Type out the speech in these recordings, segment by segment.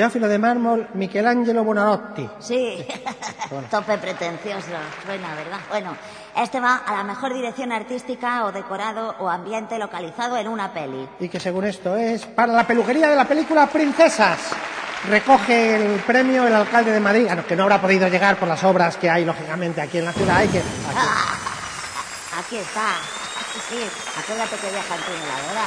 Teófilo de Mármol, Michelangelo Buonarroti. Sí, tope pretencioso, suena, ¿verdad? Bueno, este va a la mejor dirección artística o decorado o ambiente localizado en una peli. Y que según esto es para la peluquería de la película Princesas. Recoge el premio el alcalde de Madrid, que no habrá podido llegar por las obras que hay, lógicamente, aquí en la ciudad. Aquí está. Sí, acuérdate que viaja en tuneladora.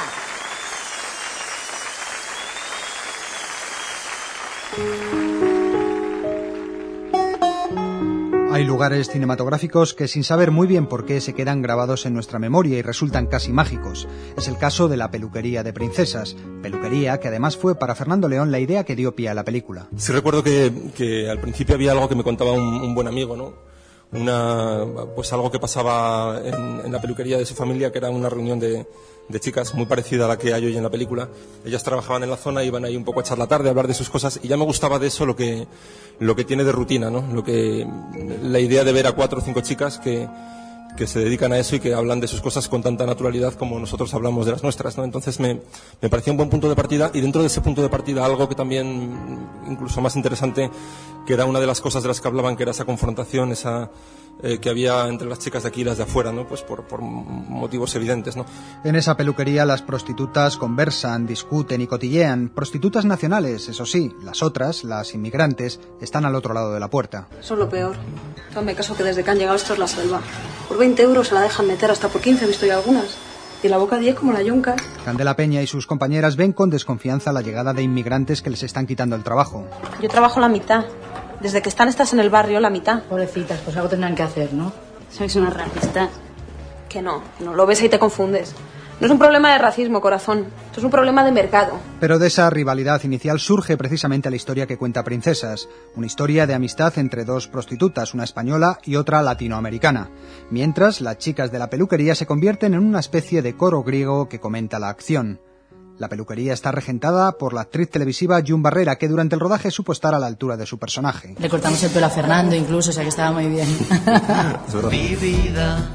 Hay lugares cinematográficos que sin saber muy bien por qué se quedan grabados en nuestra memoria y resultan casi mágicos. Es el caso de la peluquería de Princesas, peluquería que además fue para Fernando León la idea que dio pie a la película. Sí recuerdo que al principio había algo que me contaba un buen amigo, ¿no? Pues algo que pasaba en la peluquería de su familia, que era una reunión de chicas muy parecida a la que hay hoy en la película. Ellas trabajaban en la zona, iban ahí un poco a echar la tarde, a hablar de sus cosas, y ya me gustaba de eso lo que tiene de rutina, ¿no? La idea de ver a 4 o 5 chicas que se dedican a eso y que hablan de sus cosas con tanta naturalidad como nosotros hablamos de las nuestras, ¿no? Entonces me parecía un buen punto de partida, y dentro de ese punto de partida algo que también incluso más interesante, que era una de las cosas de las que hablaban, que era esa confrontación, que había entre las chicas de aquí y las de afuera, ¿no? Pues por motivos evidentes, ¿no? En esa peluquería las prostitutas conversan, discuten y cotillean. Prostitutas nacionales, eso sí. Las otras, las inmigrantes, están al otro lado de la puerta. Eso es lo peor. Hazme caso que desde que han llegado esto es la selva. Por 20 euros se la dejan meter, hasta por 15 he visto ya algunas. Y la boca 10 como la yonca. Candela Peña y sus compañeras ven con desconfianza la llegada de inmigrantes que les están quitando el trabajo. Yo trabajo la mitad. Desde que están estas en el barrio, la mitad. Pobrecitas, pues algo tendrán que hacer, ¿no? Sois unas racistas. Que no lo ves y te confundes. No es un problema de racismo, corazón. Esto es un problema de mercado. Pero de esa rivalidad inicial surge precisamente la historia que cuenta Princesas. Una historia de amistad entre 2 prostitutas, una española y otra latinoamericana. Mientras, las chicas de la peluquería se convierten en una especie de coro griego que comenta la acción. La peluquería está regentada por la actriz televisiva June Barrera, que durante el rodaje supo estar a la altura de su personaje. Le cortamos el pelo a Fernando incluso, o sea que estaba muy bien. Mi vida,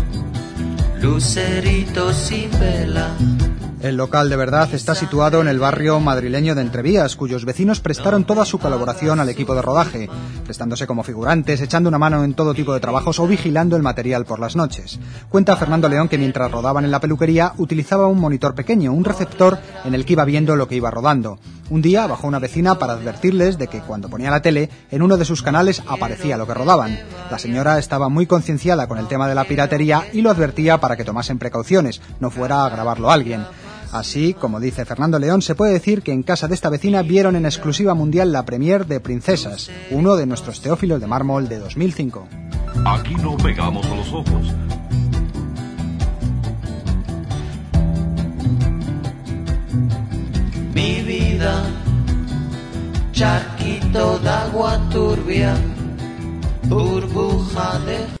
lucerito sin vela. El local de verdad está situado en el barrio madrileño de Entrevías, cuyos vecinos prestaron toda su colaboración al equipo de rodaje, prestándose como figurantes, echando una mano en todo tipo de trabajos o vigilando el material por las noches. Cuenta Fernando León que mientras rodaban en la peluquería utilizaba un monitor pequeño, un receptor en el que iba viendo lo que iba rodando. Un día bajó una vecina para advertirles de que cuando ponía la tele, en uno de sus canales aparecía lo que rodaban. La señora estaba muy concienciada con el tema de la piratería y lo advertía para que tomasen precauciones, no fuera a grabarlo alguien. Así, como dice Fernando León, se puede decir que en casa de esta vecina vieron en exclusiva mundial la premier de Princesas, uno de nuestros Teófilos de Mármol de 2005. Aquí no pegamos a los ojos. Mi vida, charquito de agua turbia, burbuja de